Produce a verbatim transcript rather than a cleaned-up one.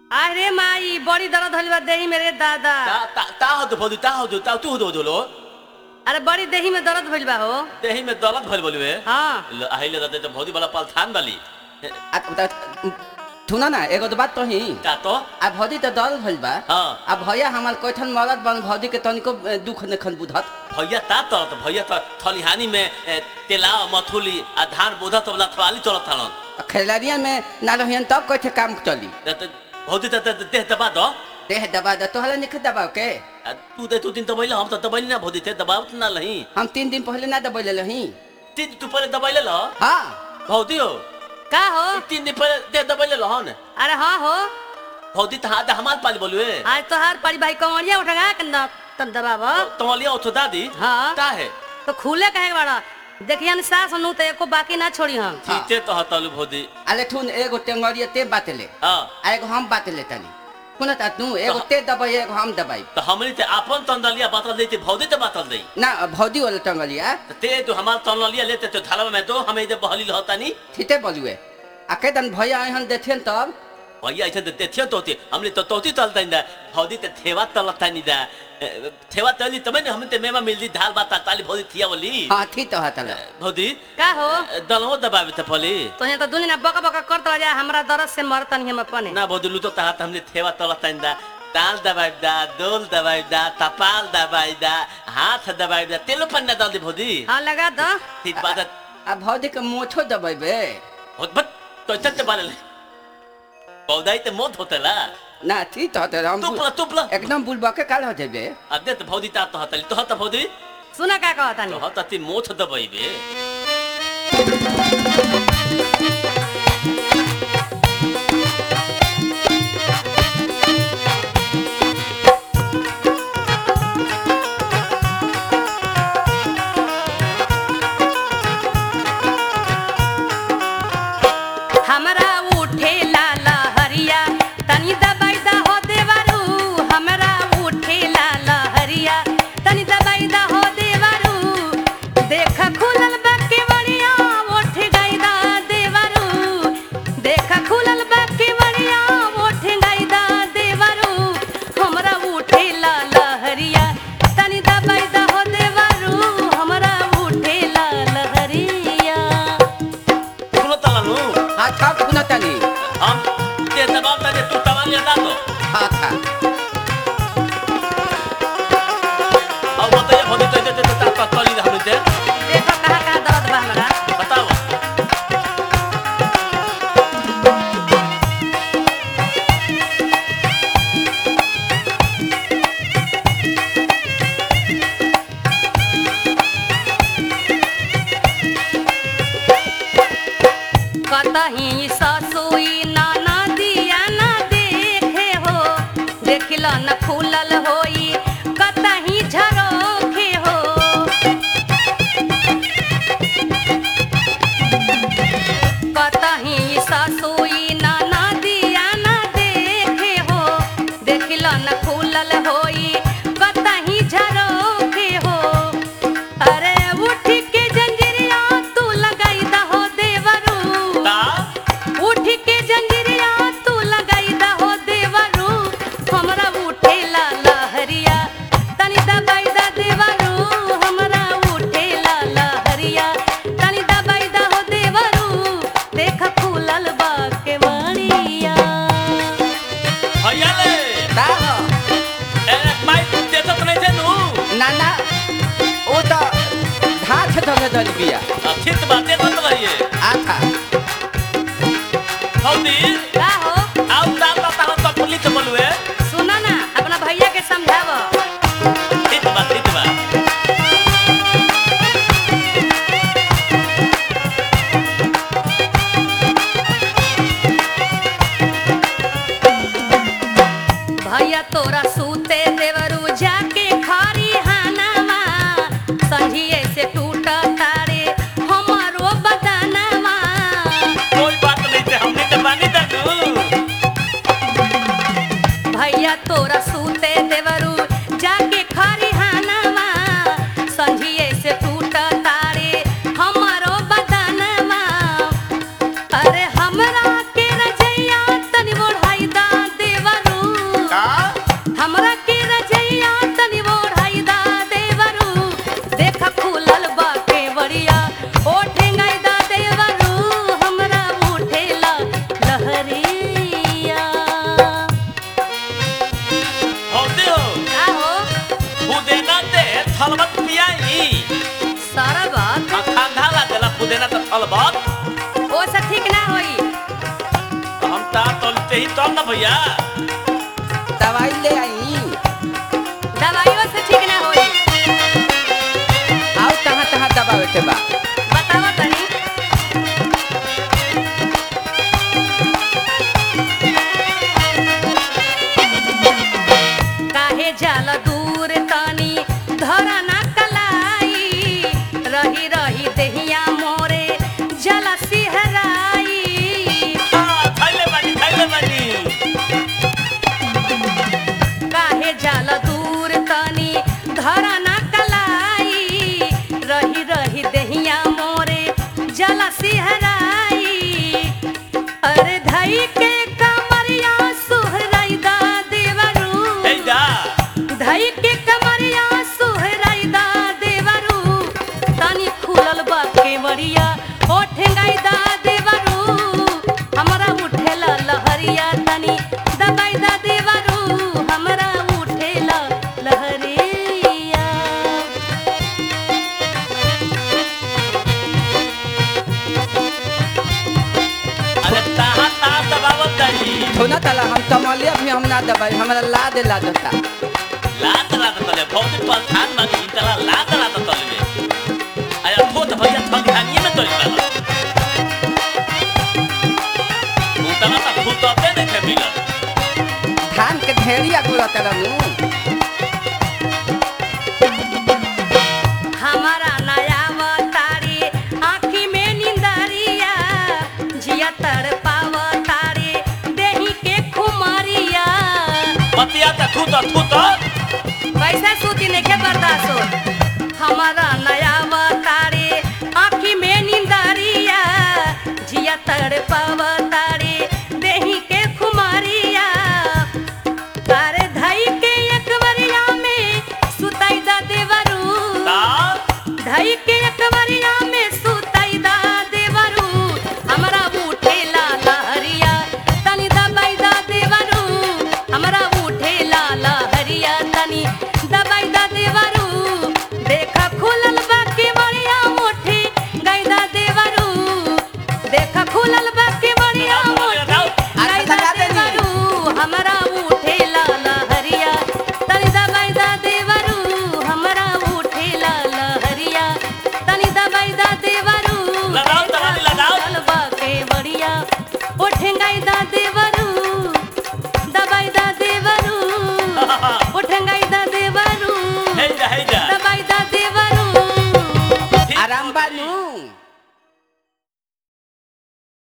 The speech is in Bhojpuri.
अरे माई बड़ी दर्द होली बा देही मेरे दादा। ता ता ता हो तो भौजी ता हो तो ता तू हो दो अरे बड़ी देही में दर्द भइल बा हो। देही में दर्द भइल बोलवे। हां अहिले दादा तो भौजी वाला पालथान वाली थुना ना एगो तो बात कही का तो आ भौजी तो दल भइल बा। हां आ भैया हमार कोठन मरद बन भौजी के तनिको दुख नखन बुझत भैया ता तो भैया तो थलिहानी में तेला मथुली आ धान बोधा तो वाला थवाली चलत थालन खेलारिया में ना रहियन तब कोठे काम चली भौजी त देह दबा दो देह दबा द तोहला निख दबाव के तू दे तू दिन दबाइले हम त दबाइले ना भौजी थे दबाव ना लही हम तीन दिन पहले ना दबाइले लही तीन तू पहले दबाइले ल हां भौजी हो का हो तीन दिन पहले दे दबाइले ल हन अरे हां हो भौजी त हाथ हमार पाली बोलवे आज तो हर परी भाई कमरिया उठगा के न तन दबाव तमलिया उठ दादी हां का है तो खुले कहे बड़ा देखियन सास नु त एको बाकी ना छोड़ी हम ठीते तो हतलु भौजी अले थुन एगो टेंगरिया ते बातेले हां आ एगो हम बातेले तनी कुना ता तू एगो ते दबाई एगो हम दबाई तो हमनी ते अपन तंदलिया बातल देती भौजी ते बातल देई ना भौजी वाला टेंगरिया ते तो हमार तंदलिया लेते तो थाला में तो हमें इधर बहली रहतानी ठीते बोलुए आ के दन भैया हन देथियन तब भैया ऐसे तो देथियो तोती हमने तो तोती तलता इंदा भौजी ते थेवा तलता निदा थेवा तली तमे ने हमने ते मेमा मिलदी धाल बात ताली भौजी थिया बोली हां ठीक तो हतला भौजी का हो दलहो दबावे त पली तो ये तो दुनिया बका बका करत जा हमरा दर्द से मरतन हम अपने ना भौजी लू तो ता हमने थेवा तलता इंदा ताल दबाई दा दोल दबाई दा तपाल दबाई दा हाथ दबाई दा तेलो पन्ना डाल दे भौजी हां लगा दो ठीक बात आ भौजी के मोछो दबाइबे बहुत बत तो चलते बाले पौधाई ते मोत होतला ना ठीक तो हतला हम तुपला तुपला एकदम बुलबा के काल हो जेबे अदे तो भौजी ता तो हतली तो हत भौजी सुना का कहता तो नहीं हत ती मोथ दबाइबे हमरा उठे लाला हरिया तनी दबाई दा हो देवरू हमरा उठे लाला हरिया तनी दबाई दा हो देवरू देख खुलल बाकी बड़िया उठ गई दा देवरू देख खुलल बाकी बड़िया उठ गई दा देवरू हमरा उठे लाला हरिया तनी दबाई दा हो देवरू हमरा उठे लाला हरिया सुनो तलानु हां था कुना तनी हम ते दबाव तने तू तवाल या दो हां था अब बताइए भौजी तो ते ता ता तली हमने ते देखो कहाँ कहाँ दर्द बा हमरा बताओ कतही ससुई नाना दिया ना देखे हो देखिला न फूलल होई कतही झरोखे हो कतही ससुई नाना दिया ना देखे हो देखिला न फूलल होई कतही झरोखे हो अरे उठ के जंजीरिया तू लगाई दहो देवरू ता उठ के जंजीरिया तू लगाई दहो देवरू हमरा उठे लाला हरिया तनी दबाई दा देवरू हमरा उठे लाला हरिया तनी दबाई दहो देवरू देख फूलल बा के मणिया भैया ले ता हो ए माई ते तो नहीं थे नु ना ना ओ तो धाथ धरे धर बिया ठीक बातें तो रहिए आ था भौजी का हो आओ ता ता ता तो पुलिस बोलवे सुना ना अपना भैया के समझाव ठीक बात ठीक बात भैया तोरा सूते देवरू जाके खारी हानावा संझिए से टूट तारे हमारो बदनवा कोई बात नहीं थे हमने तो बानी दादू भैया तोरा सूते देवरू जाके खारी हानावा संझिए से टूट तारे हमारो बदनवा अरे हमरा के रजैया तनी बढ़ाई दा देव तलबत ओ से ठीक ना होई। तो हम ता तलते ही तब ना भैया। दवाई ले आई। दवाइयों से ठीक ना होई। आओ तहाँ तहाँ दबावे के बा। बतावा तनी। काहे जाला दूर तनी धरा ना कलाई, रही रही देहिया मोरे जला सिहराई। हाँ, खैले बानी खैले बानी। काहे जाला दूर तनी धरा ना कलाई, रही रही देहिया मोरे जला सिहराई। अरे धई के कमरिया सुहराई दा देवरू, हे जा धई के कमरिया सुहराई दा देवरू, तनी खुलल बा केवड़िया ओ ठेंगाई दा देवरू, हमरा उठेला लहरिया तनी दबाई दा देवरू, हमरा उठेला लहरिया। अरे ताहा ता दबावत जाई। सुना तला हम तमलिया भी हम ना दबाई हमरा ला दे ला देता। लात लात तले भौजी पर धान बाकी तला लात लात तले में। अरे थो तो भैया थल धानिए में तोरी वाला। उतना सा फूटते नहीं थे मिलत। धान के ढेरिया गुड़ा तरनु। हमारा नया तारी आँखी में निंदरिया, जिया तर पाव तारी देही के खुमारिया। पतिया ता थू तो थू तो। वैसा सूती नहीं बर्दाश्त हो। हमारा नया तारी आँखी में निंदरिया, जिया तर पाव तारी देही के खुमारिया। तारे धई के एकवरिया में सुताई दा देवरू, ता धई के एकवरिया में सुताई दा देवरू, हमरा उठेला लहरिया तनी दबाई दा देवरू, हमरा उठेला लहरिया तनी दबाई दा देवरू। देखा खुलल बा केवड़िया मुट्ठी गई दा देवरू, देखा खुलल बा केवड़िया मुट्ठी गई दा देवरू, हमरा उठेला लहरिया तनी दबाई दा देवरू, हमरा उठेला लहरिया तनी दबाई दा देवरू। लगाओ तगारी लगाओ। चलबा के बढ़िया उठेंगाई दा देवरू, दबाई दा देवरू, उठेंगाई दा देवरू। हे जा हे जा।